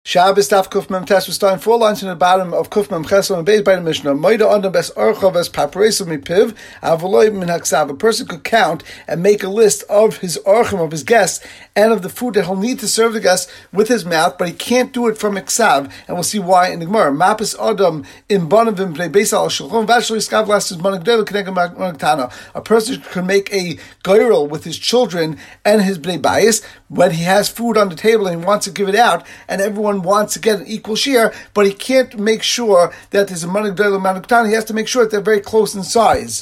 Shabbos Daf Kuf Mem Tes. We're starting 4 lines from the bottom of Kuf Mem Ches and based by the Mishnah. Moida Adam Bes Orcha Ves Paparesu Mipiv Avoloi Min Haksav. A person could count and make a list of his orchim, of his guests, and of the food that he'll need to serve the guests with his mouth, but he can't do it from Iksav, and we'll see why in the Gemara. Mapis Adam in Bonavim Play Beis Al Shulchan Vashli Skav Lasses Managdel Kenegam Managtana. A person can make a goyrel with his children and his Bnei Bayis when he has food on the table and he wants to give it out, and everyone wants to get an equal share, but he can't make sure that there's a Managdel Managtana. He has to make sure that they're very close in size.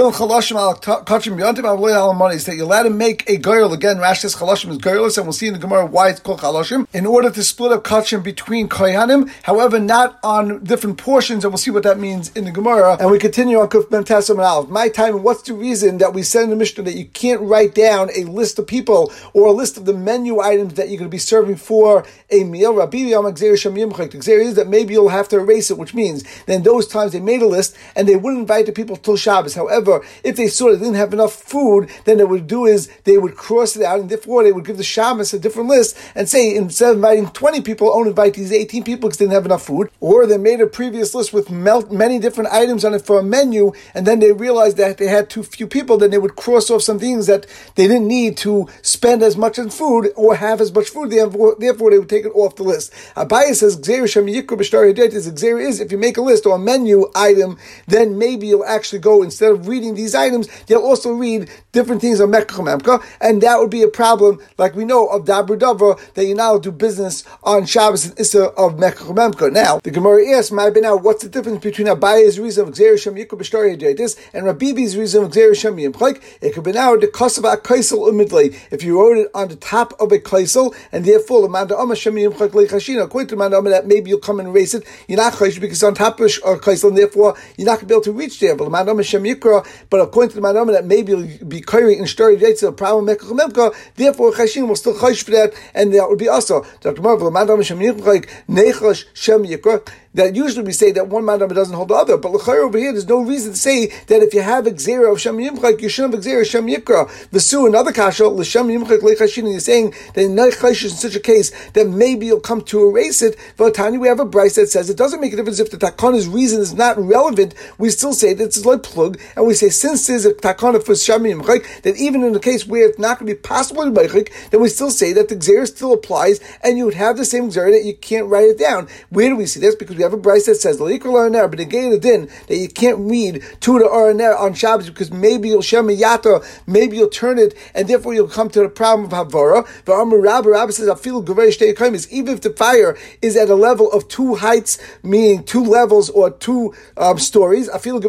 That you're allowed to make a goyrel. Again, Rashi says chalashim is goyrelus, and we'll see in the Gemara why it's called chalashim, in order to split up kachim between kohanim, however, not on different portions, and we'll see what that means in the Gemara. And we continue on Kuf Mem Tes and Aleph. My time, what's the reason that we said in the Mishnah that you can't write down a list of people or a list of the menu items that you're going to be serving for a meal? Rabbi Yom Gzeir Shem Yimchak. The Gzeir is that maybe you'll have to erase it, which means then those times they made a list and they wouldn't invite the people till Shabbos. However, if they saw they didn't have enough food, then they would do is they would cross it out, and therefore they would give the Shabbos a different list and say instead of inviting 20 people, only invite these 18 people because they didn't have enough food. Or they made a previous list with many different items on it for a menu, and then they realized that they had too few people, then they would cross off some things that they didn't need to spend as much on food or have as much food, therefore they would take it off the list. Abaye says, Gzeir Shem Yikra B'Shtar Yedayt is Gzeir is, if you make a list or a menu item, then maybe you'll actually go, instead of reading these items, you'll also read different things on Mekach Memka, and that would be a problem, like we know, of Dabur Davar, that you're not allowed to do business on Shabbos and Issa of Mekach Memka. Now, the Gemara asks, now, what's the difference between Abaye's reason of Gzeir Shem Yikra B'Shtar Yedayt and Rabibi's reason of Gzeir Shem Yimchak? It could be now the Kosav HaKaisel Umidlei, if you wrote it on the top of a Kaisel, and therefore, L'manda Amma Shem Yimchak Leichashina, according to L'manda Amma, that maybe you'll come and erase it, you're not Chaysh because it's on top of a Kaisel, and therefore, you're not going to be able to reach there. But L'manda Amma Shem Yikra, but according to L'manda Amma, that maybe you'll be Kairi in Shtar Yedayt, a problem Mekach Memka, therefore, Chashin will still Chaysh for that, and that would be also. Dr. Marvel, L'manda Amma Shem Yimchak, Nechash Shem Yikra, that usually we say that one mandama doesn't hold the other, but l'chayr over here, there's no reason to say that if you have a gzeira of Shem Yimchak, you shouldn't have a gzeira of Shem Yikra. V'su, another kasha, l'Shem Yimchak le'chashin, and you're saying that in Neichash, in such a case, that maybe you'll come to erase it. V'atani, we have a bryce that says it doesn't make a difference if the takana's reason is not relevant, we still say that it's like plug, and we say since there's a takana for Shem Yimchak, that even in the case where it's not going to be possible to Meichik, then we still say that the gzeira still applies, and you would have the same gzeira that you can't write it down. Where do we see this? Because we have a bryce that says but again the din that you can't read to the Araner on Shabbos because maybe you'll shema yata, maybe you'll turn it, and therefore you'll come to the problem of havara. But Amar Rabbi says I feel is even if the fire is at a level of 2 heights, meaning 2 levels or 2 stories, I feel or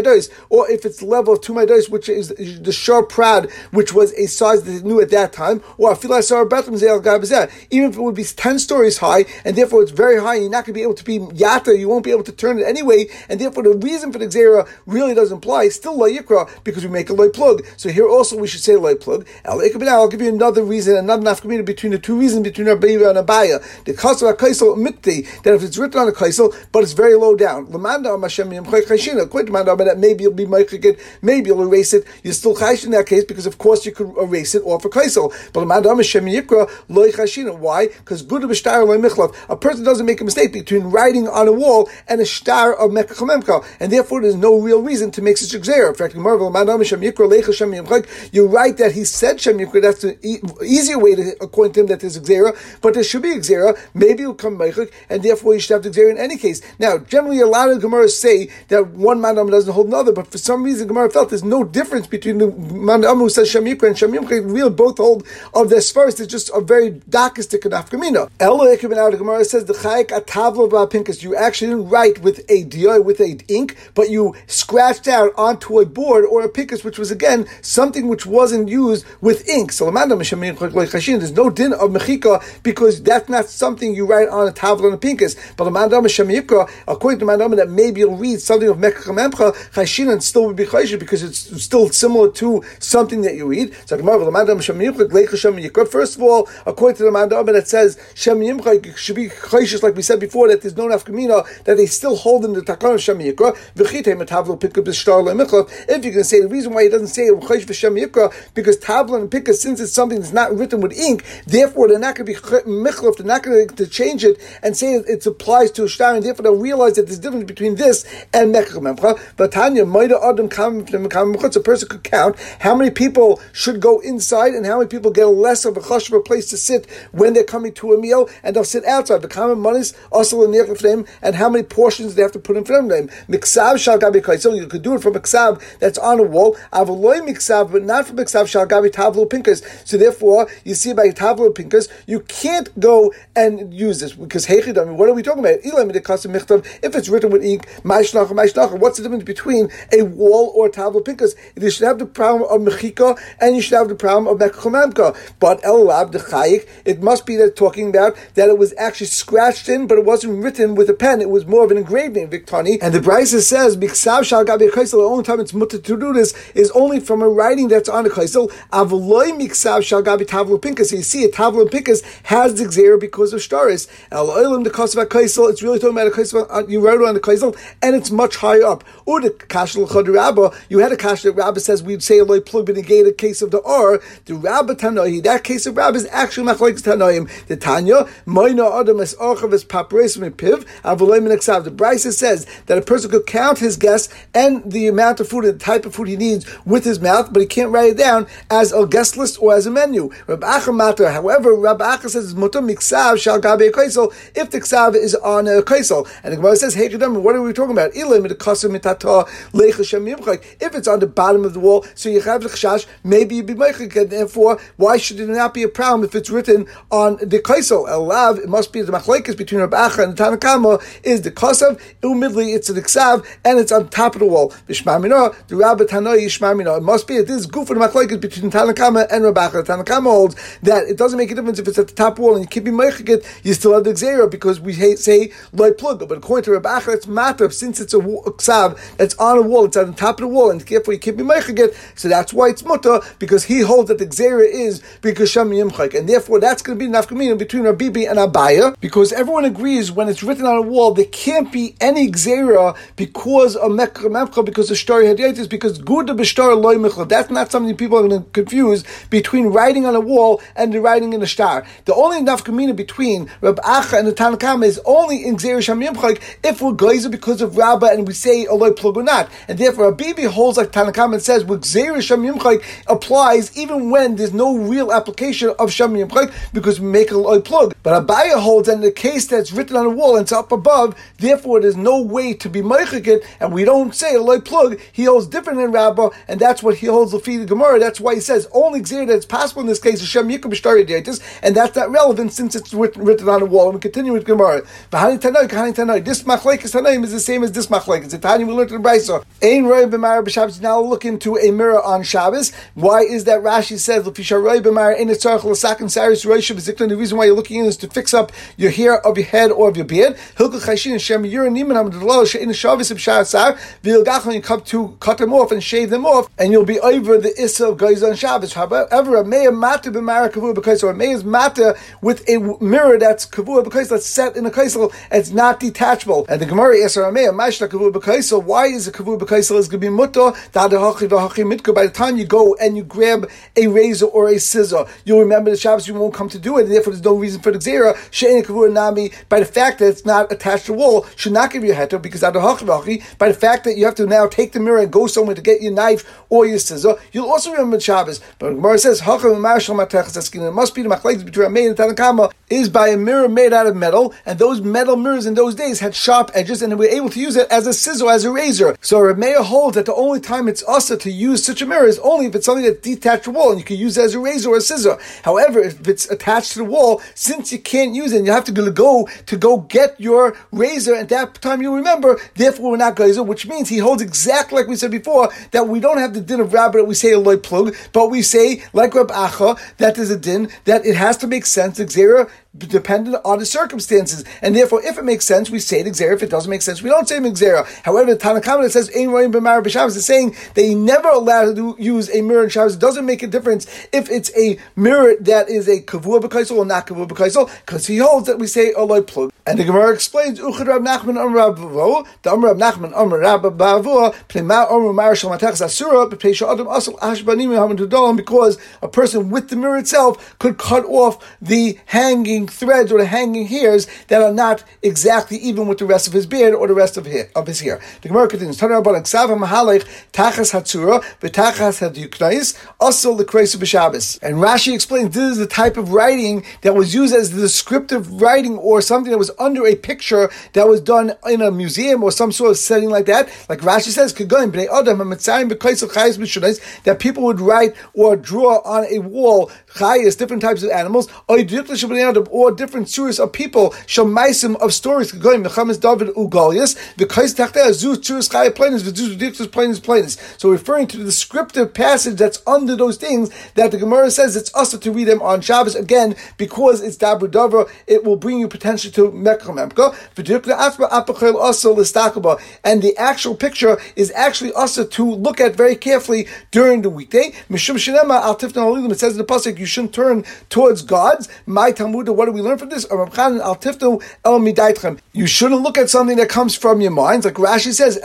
if it's the level of 2 maidos, which is the sharp prad, which was a size that they knew at that time, or I feel even if it would be 10 stories high, and therefore it's very high, you're not going to be able to be yata, you won't be able to turn it anyway, and therefore the reason for the gzeira really doesn't apply. It's still lo yikra because we make a loy plug. So here also we should say loy plug. I'll give you another reason, another nafkamina between the 2 reasons between Rabbi and Abaya. The kasar kaisel mitti, that if it's written on a kaisel but it's very low down, lamanda Hashem yimchak chayshina. Quite lamanda that maybe you'll be meichik it, maybe you'll erase it. You're still chayish in that case because of course you could erase it off a kaisel. But lamanda Hashem yikra loy chayshina. Why? Because good of a shtar loy michlav. A person doesn't make a mistake between writing on a wall and a shtar of Mekach Memka, and therefore there's no real reason to make such a gzeira. In fact, you're right that he said Shem Yikra, that's the easier way to according to him that there's a gzeira, but there should be a gzeira, maybe you'll come Meichik, and therefore you should have the gzeira in any case. Now, generally a lot of Gemaras say that one mandam doesn't hold another, but for some reason Gemara felt there's no difference between the mandam who says Shem Yikra and Shem Yimchak, really both hold of this first. It's just a very darkistic nafkamina. Elo Ekibin out the Gemara says the Chayik Atavlo Ba'Pinkas, you actually didn't write with a diy, with a ink, but you scratched out onto a board or a pinkus, which was again something which wasn't used with ink. So there's no din of mechika because that's not something you write on a tavla and a pinkus. But according to Mandama, that maybe you'll read something of mekach memcha chashin and still would be chayshit because it's still similar to something that you read. So first of all, according to the Mandama that says Shem Yimcha should be chayshit, like we said before, that there's no enough nafkamina that they still hold in the takana Shem Yikra. If you can say the reason why he doesn't say Shem Yikra, because Tavla and Pika, since it's something that's not written with ink, therefore they're not going to be michlef, they're not going to change it and say it applies to a shtar, and therefore they'll realize that there's a difference between this and mechlef. But Tanya, a person could count how many people should go inside and how many people get less of a chush of a place to sit when they're coming to a meal, and they'll sit outside. The common monies also in and how many portions they have to put in front of them. Miksav shal gabi kaisel, you could do it from miksav that's on a wall. Avaloi miksav, but not from miksav shal gabi tavlu pinkas. So therefore, you see by tavlu pinkas, you can't go and use this because heichidam. What are we talking about? If it's written with ink, what's the difference between a wall or tavlu pinkas? You should have the problem of mechika and you should have the problem of mekchumamka. But el lab the chayik, it must be that talking about that it was actually scratched in, but it wasn't written with a pen. It was more of an engraving, Victani. And the Brisa says, "Miksav shal gabi kaisel." The only time it's mutter to do this is only from a writing that's on a kaisel. Avaloi miksav shal gabi tavlu pinkas. So you see, a tavlu pinkas has the xera because of shtaris. El oilam the kasav kaisel. It's really talking about a kaisel. You wrote it on the kaisel, and it's much higher up. Or the kashal chad rabba. You had a kashal that Rabba says we'd say loy plug but negate a case of the R. The Rabba Tanoi. That case of Rabba is actually machlokes Tanoim. The Tanya Moina Adam es Orchav es Papresim and Piv. The Brisa says that a person could count his guests and the amount of food and the type of food he needs with his mouth, but he can't write it down as a guest list or as a menu. Rabbi Acha Matter, however, Rabbi Acha says Mutter Miksav Shal Gabe Kaisel if the Ksav is on a Kaisel. And the Gemara says, hey Kedem, what are we talking about? Ilim the Kasam Mitata Leich Shem Yimchak. If it's on the bottom of the wall, so you have the Chash, maybe you'd be Meichik, and therefore, why should it not be a problem if it's written on the Kaisel? Elav, it must be the Machlekes between Rabbi Acha and the Tanakama is the Kasav, umidli it's the Ksav, and it's on top of the wall. Bishmamina, the Rabbi Tanoi Yishmamina. It must be that this goof of the Machlekes between Tanakama and Rabbi Acha. The Tanakama holds that it doesn't make a difference if it's at the top wall and you keep be Meichik, you still have the Xera because we say Loi Plug. But according to Rabbi Acha, it's matter since it's a Ksav that's on a wall, it's on the top of the wall, and therefore you keep be Meichik, so that's why it's mutter, because he holds that the Xera is because Shem Yimchak, and therefore that's going to be nafkamina between Rabibi and Abaya, because everyone agrees when it's written on a wall there can't be any Xera because of Mekha, because the Shtar Hadiyat, because good to Bishtar Loi Mechla. That's not something people are going to confuse between writing on a wall and the writing in a star. The only nafkamina between Rab Acha and the Tanakama is only in Xera Shem Yimchak if we're geyser because of Rabba and we say Eloi Plug or not, and therefore Rabibi holds like Tanakama and says with Xera Shem Yimchak applies even when there's no real application of Shem Yimchak because we make a loy plug. But Abaya holds that in the case that's written on the wall and it's up above, therefore there's no way to be meichik, and we don't say a loy plug. He holds different than Rabbah, and that's what he holds the Gemara. That's why he says only Xer that's possible in this case is Shem Yikra B'Shtar Yedaitis, and that's not relevant since it's written on the wall. And we continue with Gemara. This machlekes Tanaim is the same as this machlekes. The Tanya we learned in the Brisa. Ein Roi B'Mar B'Shabbos. Now look into a mirror on Shabbos. Why is that? Rashi says the reason why you're looking in is to fix up your hair of your head or of your beard. You come to cut them off and shave them off, and you'll be over the issa of guys on Shabbos. However, a meya matter b'mara kavua because, or a meya is matter with a mirror that's kavua because that's set in a kaisel, it's not detachable. And the Gemara asks, a meya mashla kavua b'kaisel. Why is a kavua b'kaisel is going to be mutter? By the time you go and you grab a razor or a scissor, you'll remember the Shabbos you won't come to do it, and therefore there's no reason for the Xera. She'en kavua nami, by the fact that it's not attached to the wall, should not give you a heter, because by the fact that you have to now take the mirror and go somewhere to get your knife or your scissor, you'll also remember Shabbos. But Gemara says, it must be the machlekes between Rameir and Tanakama is by a mirror made out of metal, and those metal mirrors in those days had sharp edges, and they were able to use it as a scissor, as a razor. So Rameir holds that the only time it's usher to use such a mirror is only if it's something that's detached from the wall, and you can use it as a razor or a scissor. However, if it's attached to the wall, since you can't use it, and you have to go get your razor, at that time you remember, therefore we're not geyser, which means he holds exactly like we said before, that we don't have the din of Rabba that we say a loy plug, but we say, like Rab Acha, that there's a din, that it has to make sense, the Xera dependent on the circumstances. And therefore, if it makes sense, we say it Xera. If it doesn't make sense, we don't say it Xera. However, the Tanakama that says Ein Roim B'Mar B'Shabbos is saying that you never allowed to use a mirror in Shabbos. It doesn't make a difference if it's a mirror that is a Kavua B'Kaisel or not Kavua B'Kaisel, because he holds that we say Oloi Plug. And the Gemara explains, Uchad Rab Nachman Amr Rab Bavo, the Amr Rab Nachman Amr Rab Bavo, Plema Amr Mar Shal Matachas Asura, B'Pei Adam Asal Ashbanim Hamad, because a person with the mirror itself could cut off the hanging threads or the hanging hairs that are not exactly even with the rest of his beard or the rest of his hair. The Gemara continues, Tana Rabbanan Ksava Mahalech Tachas Hatzura B'Tachas Hadyuknais Asal L'Kreisu B'Shabbos. And Rashi explains this is the type of writing that was used as the descriptive writing or something that was under a picture that was done in a museum or some sort of setting like that. Like Rashi says, that people would write or draw on a wall chayas, different types of animals, or different series of people, shamaisim of stories, so referring to the descriptive passage that's under those things that the Gemara says it's us to read them on Shabbos, again, because it's Dabra Dover, it will bring you potentially to Mekcha Memka, and the actual picture is actually also to look at very carefully during the weekday. It says in the pasuk you shouldn't turn towards gods. My Talmud, what do we learn from this? You shouldn't look at something that comes from your minds, like Rashi says.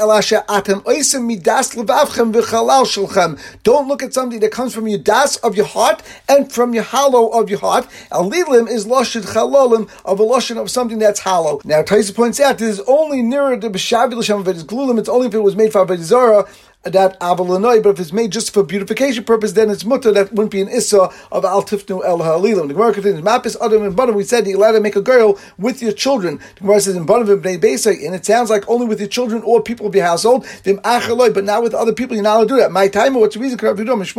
Don't look at something that comes from your das of your heart and from your hollow of your heart. Alilim is lashid chalolim, of a lashon of something that's hollow. Now Taisa points out this is only nearer to b'shavi l'shem v'edis glulim. It's only if it was made for avodah zarah, that avalanoi, but if it's made just for beautification purpose, then it's mutter. That wouldn't be an issa of al tifnu el ha'alilim. The Gemara continues, mapis adam and banav. We said you're allowed to make a girl with your children. The Gemara says in banav and bnei beisai, and it sounds like only with your children or people of your household. Vim achaloi, but not with other people. You're not allowed to do that. My time, what's the reason?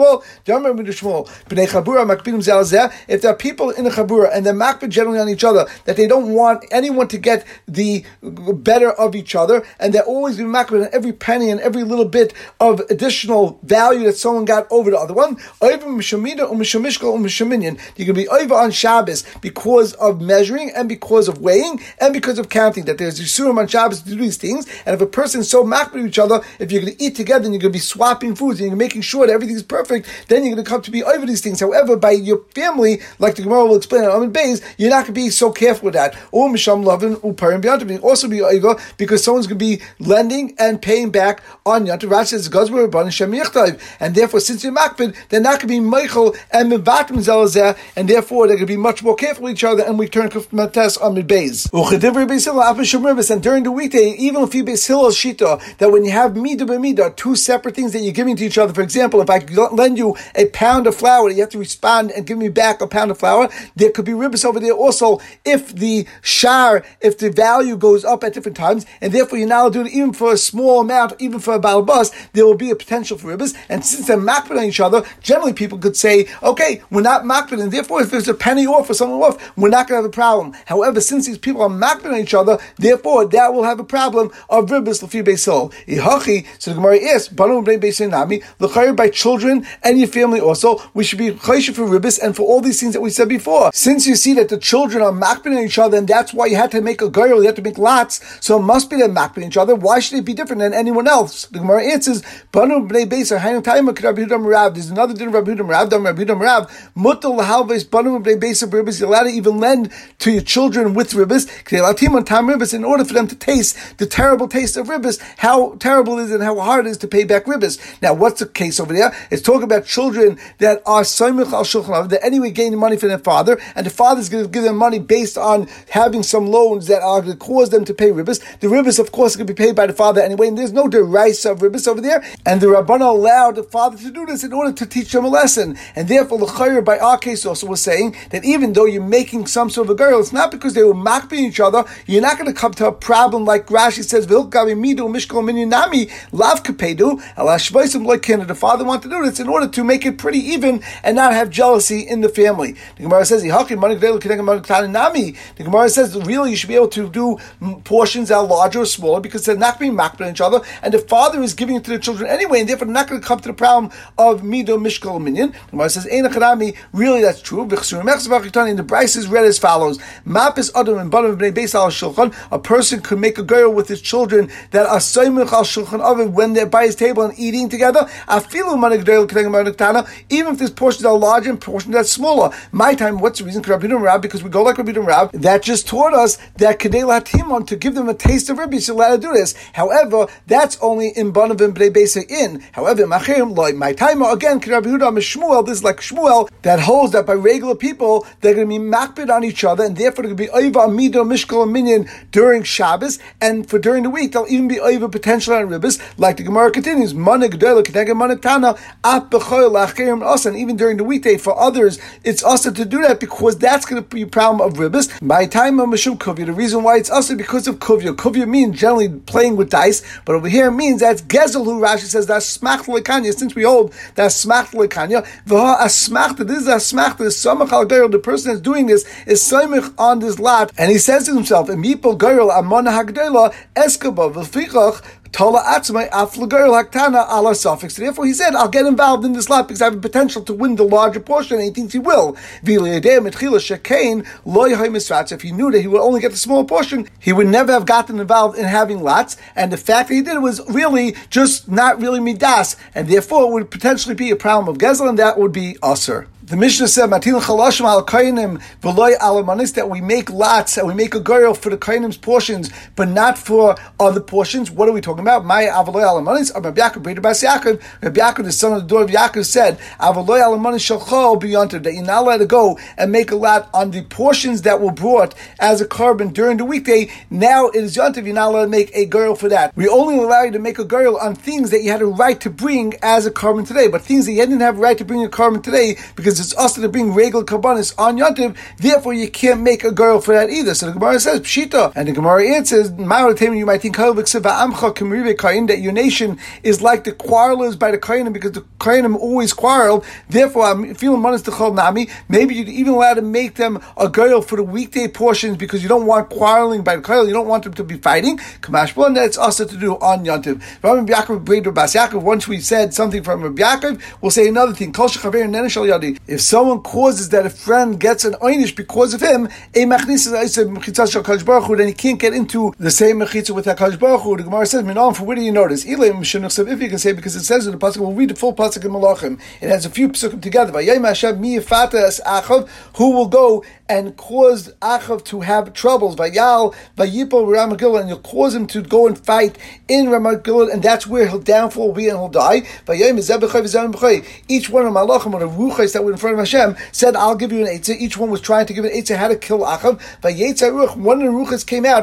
If there are people in a chabura and they're makbid generally on each other, that they don't want anyone to get the better of each other, and they're always being makbid on every penny and every little bit of additional value that someone got over the other one. You're going to be over on Shabbos because of measuring and because of weighing and because of counting, that there's Yisurim on Shabbos to do these things. And if a person is so makbid with each other, if you're going to eat together and you're going to be swapping foods and you're making sure that everything's perfect, then you're going to come to be over these things. However, by your family, like the Gemara will explain on Amid Beis, you're not going to be so careful with that. Or Misham Lavin Uparim B'Yantav, also be over because someone's going to be lending and paying back on Yantav. Rashi says, and therefore, since you're makbid, they're not going to be meichel and mevatim zelazeh, and therefore they're going to be much more careful with each other. And we turn to Mates on Beis. And during the weekday, even if you Beis Hillel shita, that when you have midah b'midah, two separate things that you're giving to each other. For example, if I lend you a pound of flour, you have to respond and give me back a pound of flour. There could be ribbis over there also if the value goes up at different times, and therefore you're not allowed to do it even for a small amount, even for a balbas, there will be a potential for ribbis. And since they're makbid on each other, generally people could say, okay, we're not makbid, and therefore if there's a penny off or something off, we're not going to have a problem. However, since these people are makbid on each other, therefore that will have a problem of ribbis l'fi Beis Hillel. So the Gemara asks, banu b'nei Beis Nami, l'chayir by children and your family also, we should be chayshiv for ribbis and for all these things that we said before. Since you see that the children are makbid on each other, and that's why you had to make a girl, you had to make lots, so it must be they're makbid on each other. Why should it be different than anyone else? The Gemara answers, banu b'nei Beis Hainu Taima Rabbi Yehuda Merav. There's another din of Rabbi Yehuda Merav. Rabbi Yehuda Merav, mutal lahalves banu b'nei Beis ribbis. You're allowed to even lend to your children with ribbis. In order for them to taste the terrible taste of ribbis, how terrible it is and how hard it is to pay back ribbis. Now, what's the case over there? It's talking about children that are soymich al shulchan aruch, that anyway gain money from their father, and the father's going to give them money based on having some loans that are going to cause them to pay ribbis. The ribbis, of course, are going to be paid by the father anyway, and there's no deraisa of ribbis over there. And the Rabbana allowed the father to do this in order to teach them a lesson. And therefore, the Chayr by our case also was saying that even though you're making some sort of a girl, it's not because they were makbid each other. You're not going to come to a problem like Rashi says, the father wanted to do this in order to make it pretty even and not have jealousy in the family. The Gemara says, the Gemara says, really you should be able to do portions that are larger or smaller because they're not being makbid on each other, and the father is giving it to the their children anyway, and therefore they're not going to come to the problem of mido mishkal minyan. The Gemara says, really that's true. In the Bryce is read as follows: Mapis adam and bottom of bnei beis al shulchan. A person could make a girl with his children that are soymich al shulchan oven when they're by his table and eating together. Even if there's portions that are larger and portions that are smaller. My time, what's the reason? Because we go like Rabbi Rab. That just taught us that kedei latimon, to give them a taste of ribis, you're allowed to do this. However, that's only in banav and bnei beis in. However, machirim loy. My time again, Rabbi Yehuda Shmuel. This is like Shmuel that holds that by regular people they're going to be makbid on each other, and therefore they're going to be over mido mishkal and minyan during Shabbos, and for during the week they'll even be over potential on ribis. Like the Gemara continues, manig gedela ketega manig tana at b'choil lachirim us, and even during the weekday for others it's also to do that because that's going to be a problem of ribis. My time of mishum kuvya. The reason why it's also because of kuvya. Kuvya means generally playing with dice, but over here it means that's gezel, who Rashi says that's smach lekanya. Since we hold that's smach lekanya, v'ha asmachta. This is asmachta. Samach al geirel. The person that's doing this is samich on this lot, and he says to himself, "Emipol geirel amana hagdela eskaba v'fichach." Tola atzmai aflager haktana ala suffix. Therefore, he said, "I'll get involved in this lot because I have a potential to win the larger portion." And he thinks he will. If he knew that he would only get the small portion, he would never have gotten involved in having lots. And the fact that he did it was really just not really midas, and therefore it would potentially be a problem of gezel, and that would be usher. The Mishnah said, "Matil chalashim al kainim v'loy alamanis," that we make lots and we make a girl for the kainim's portions, but not for other portions. What are we talking about? My avaloy alamanis. Rabbi Yaakov, Beit Bas Yaakov. Rabbi Yaakov, the son of the daughter of Yaakov, said, "Avaloy alamanis shalchol b'yontiv," that you're not allowed to go and make a lot on the portions that were brought as a carbon during the weekday. Now it is yontiv. You're not allowed to make a girl for that. We only allow you to make a girl on things that you had a right to bring as a carbon today, but things that you didn't have a right to bring a carbon today because it's us to bring regular karbanis on Yontiv, therefore you can't make a girl for that either. So the Gemara says Pshita, and the Gemara answers, you might think that your nation is like the quarrelers by the Kainim, because the Kainim always quarrel. Therefore, I'm feeling manas to chol nami. Maybe you'd even allow to make them a girl for the weekday portions because you don't want quarreling by the Kainim. You don't want them to be fighting. Kamashbon, and that's also to do on Yontiv. Rabbi Yaakov, Beit Bas Yaakov. Once we said something from Rabbi Yaakov, we'll say another thing. If someone causes that a friend gets an einish because of him, then he can't get into the same mechitza with HaKadosh Baruch Hu. The Gemara says, "Minon, for where do you notice?" If you can say, because it says in the pasuk, we'll read the full pasuk in Malachim. It has a few pasukim together. Who will go and cause Achav to have troubles? Vayal, Vayipol, Ramat Gilead, and you'll cause him to go and fight in Ramat Gilead, and that's where he'll downfall will be and he'll die. Each one of Malachim, or the Ruchais that were in front of Hashem, said, "I'll give you an eitzah." Each one was trying to give an eitzah how to kill Achav. One of the Ruchas came out.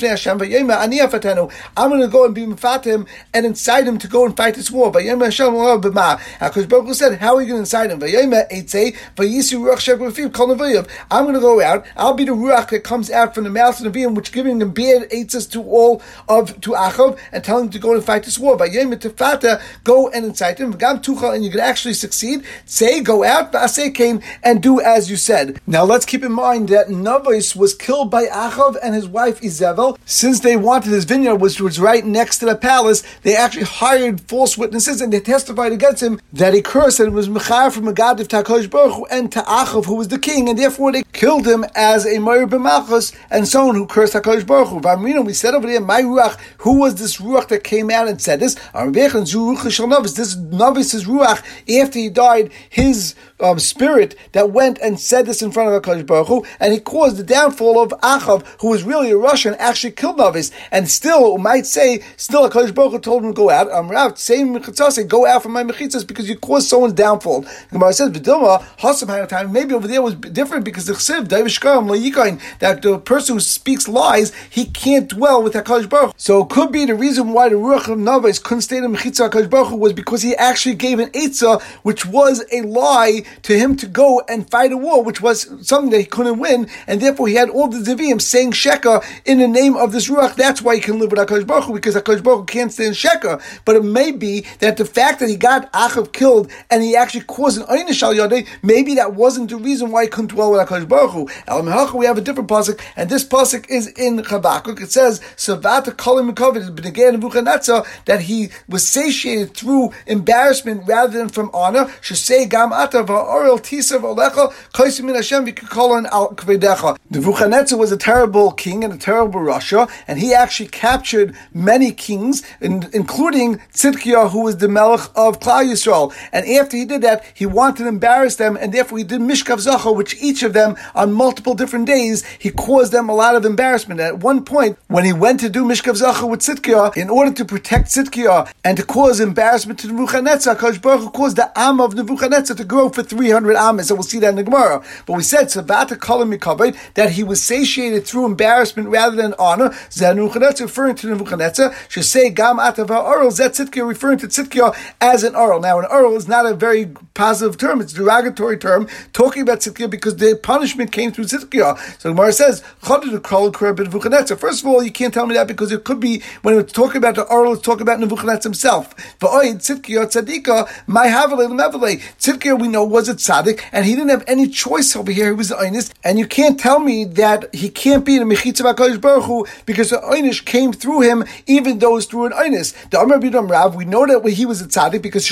I'm going to go and be mefat him and incite him to go and fight this war. HaKadosh Baruch Hu said, "How are you going to incite him?" I'm going to go out. I'll be the ruach that comes out from the mouth of the Nevi'im, which giving them bad eitzahs to Achav and telling him to go and fight this war. Go and incite him, and you can actually succeed. Say, go out, and do as you said. Now let's keep in mind that Navis was killed by Achav and his wife Izebel. Since they wanted his vineyard, which was right next to the palace, they actually hired false witnesses and they testified against him that he cursed and it was Mechar from Megadiv to HaKadosh Baruch Hu and to Achav, who was the king, and therefore they killed him as a Meir b'Malchus and someone who cursed HaKadosh Baruch Hu. We said over there, my ruach, who was this ruach that came out and said this? This Navis's ruach, after he died, his spirit that went and said this in front of HaKadosh Baruch Hu, and he caused the downfall of Achav, who was really a Russian, actually killed Navis. And still, might say, HaKadosh Baruch Hu told him to go out. Same mechitzah, go out from my mechitzahs because you caused someone's downfall. The Gemara says, "V'dilma hasam time." Maybe over there was different because the chsiv that the person who speaks lies, he can't dwell with HaKadosh Baruch Hu. So it could be the reason why the ruach of Navis couldn't stay in the mechitzah HaKadosh Baruch Hu was because he actually gave an eitzah, which was a lie to him to go and fight a war, which was something that he couldn't win, and therefore he had all the Zevim saying Sheker in the name of this Ruach. That's why he can live with HaKadosh Baruch Hu, because HaKadosh Baruch Hu can't stand Sheker. But it may be that the fact that he got Achav killed and he actually caused an Einish al Yodei, maybe that wasn't the reason why he couldn't dwell with HaKadosh Baruch Baruch Hu. Elam we have a different pasuk, and this pasuk is in Habakkuk. It says, "Savata Kolim Mikovid B'Negei Nebuchadnezzar," that he was satiated through embarrassment rather than from honor. Shesei Gam Ata Va'orel Tisav Olecha Kaisim Min Hashem V'Kolon Al Kvedecha. Nebuchadnezzar was a terrible king and a terrible Russia, and he actually captured many kings, including Tzidkiah, who was the Melech of Klal Yisrael. And after he did that, he wanted to embarrass them, and therefore he did Mishkav Zacha, which each of them, on multiple different days, he caused them a lot of embarrassment. At one point, when he went to do Mishkav Zacha with Tzidkiah, in order to protect Tzidkiah and to cause embarrassment to Nebuchadnezzar, Kadosh Baruch Hu caused the Am of Nebuchadnezzar to grow for 300 Amas, and we'll see that in the Gemara. But we said, Sabata Kolim Mikabed, that he was satiated through embarrassment rather than honor. Nebuchadnezzar, referring to Nebuchadnezzar, should say Gam Atava Oral, Zet Tzidkiah, referring to Tzidkiah as an Oral. Now, an Oral is not a very positive term, it's a derogatory term, talking about Tzidkiah because the punishment came through Tzidkiah. So the Gemara says, first of all, you can't tell me that because it could be, when it's talking about the Oral, it's talking about Nebuchadnezzar himself. Tzidkiah, we know, was a tzaddik, and he didn't have any choice over here. He was the Einis, and you can't tell me that he can't be the Mechitza HaKadosh Baruch Hu because the Einish came through him, even though it's through an Einis. The Amar Bidam Rav, we know that he was a tzaddik because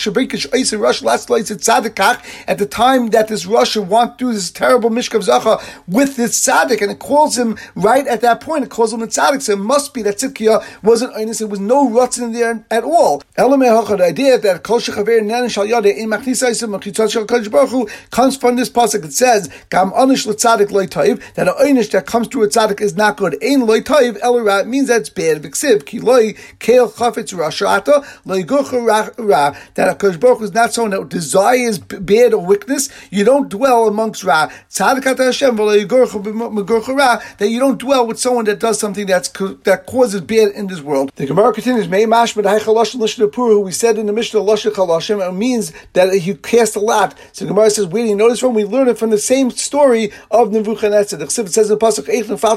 at the time that this Russia wanted to do this terrible Mishkav Zacha with this tzaddik, and it calls him right at that point, it calls him a tzaddik, so it must be that Tzidkiah was an Einis, there was no ruts in there at all. The idea that Kol Shechaver Nan Shal Yodeh in Machnisa Yisrael Machitzot Shel Kadosh Baruch Hu comes from this pasuk. It says, "Gam Anish LeTzadik Lo Tov," that an Einish that comes through a tzaddik is not good. Ein Lo Tov Elora, it means that it's bad. V'ksiv Ki Lo Keil Chafetz Rashata Lo Yigucha Ra, that a Kadosh Baruch Hu is not someone that desires bad or wickedness. You don't dwell amongst Ra. Tzadik Ata Hashem V'Lo Yigucha Ra, that you don't dwell with someone that does something that causes bad in this world. The Gemara continues, Mei Mashmad Hai Chaloshim Lishna Puru, we said in the Mishnah Lashon Chaloshim, it means that he cast a lot. So the Gemara says, where do you know this from? We learn it from the same story of Nebuchadnezzar. The Chsiv says in the pasuk,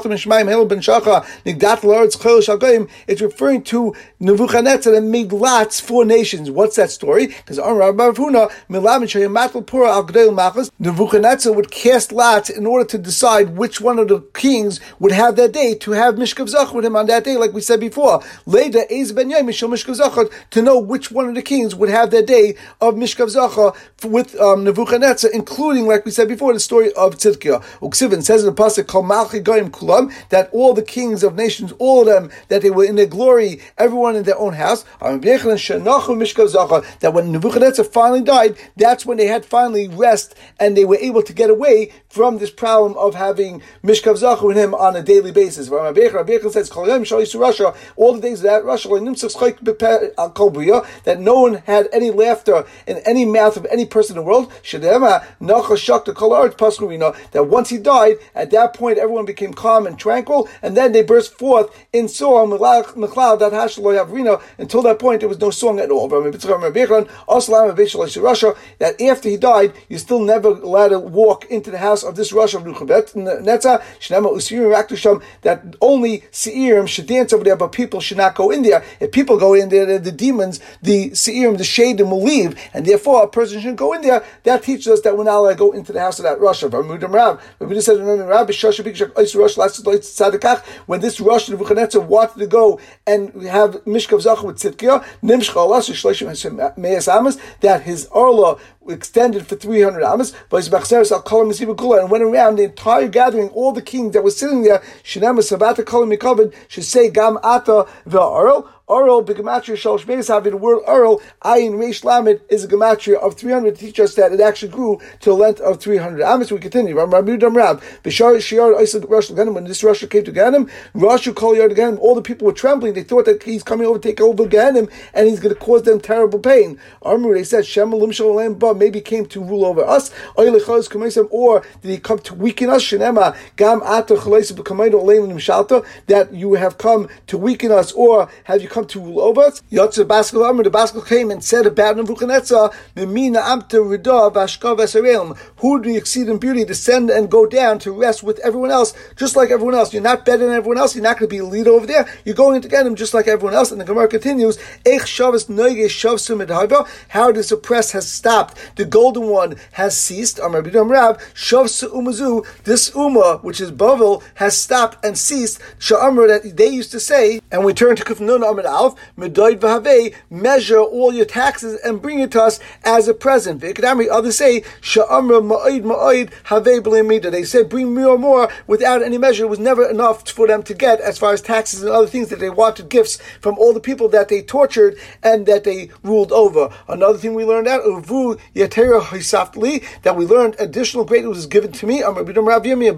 it's referring to Nebuchadnezzar that made lots for nations. What's that story? Because Nebuchadnezzar would cast lots in order to decide which one of the kings would have that day to have Mishkav Zach with him on that day, like we said before. Later, to know which one of the kings would have that day of Mishkav Zacha with Nebuchadnezzar, including, like we said before, the story of Tzidkiah. Uksivin says in the pasuk, Kol Malchi Goyim Kulam, that all the kings of nations, all of them, that they were in their glory, everyone in their own house. That when Nebuchadnezzar finally died, that's when they had finally rest, and they were able to get away from this problem of having Mishkav Zacha with him on a daily basis. Rabbi Yechon says, all the days of that Russia, that no one had any laughter in any mouth of any person in the world. That once he died, at that point everyone became calm and tranquil, and then they burst forth in song. Until that point there was no song at all. That after he died, you're still never allowed to walk into the house of this Russia of Nebuchadnezzar. That only Seirim should dance over there, but people should not go in there. If people go in there, the demons, the Seirim, the shade, will leave, and therefore a person shouldn't go in there. That teaches us that we're not allowed to go into the house of that Russia. When this Russia Nebuchadnezzar wanted to go and have Mishkav Zacha with Tzidkiah, that his Orla extended for 300 amas, and went around the entire gathering, all the kings that were sitting there, should say Gam Ata V'Arel. Oral, the gematria shalosh beis having the word oral, ayin reish lamed is a gematria of 300 to teach us that it actually grew to a length of 300 amas. We continue. When this Russia came to Ganem, Russia called Yard Ganem, all the people were trembling. They thought that he's coming over to take over Ganem and he's going to cause them terrible pain. They said, maybe he came to rule over us, or did he come to weaken us? That you have come to weaken us, or have you come to rule over us? The Baskel came and said about Nebuchadnezzar, who would be exceed in beauty, descend and go down to rest with everyone else, just like everyone else. You're not better than everyone else. You're not going to be a leader over there. You're going to get him just like everyone else. And the Gemara continues, how this oppress has stopped. The golden one has ceased. This Ummah, which is Bavel, has stopped and ceased. Sha'amr, that they used to say, and we turn to Kuf Nun Amid Alf, Medoid V'Havei, measure all your taxes and bring it to us as a present. Others say, Sha'amr Ma'id Ma'id Havei B'Lemida. They said, bring more and more without any measure. It was never enough for them to get as far as taxes and other things, that they wanted gifts from all the people that they tortured and that they ruled over. Another thing we learned out, that we learned additional greatness was given to me, that we know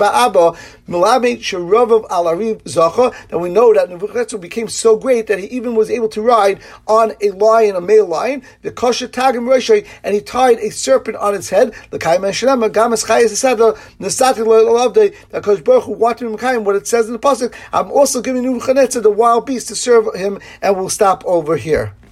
that Nebuchadnezzar became so great that he even was able to ride on a lion, a male lion, the kosher tagim roshai, and he tied a serpent on its head. That Kosh Baruch Hu wanted him, what it says in the pasuk, I'm also giving Nebuchadnezzar the wild beast to serve him, and we'll stop over here.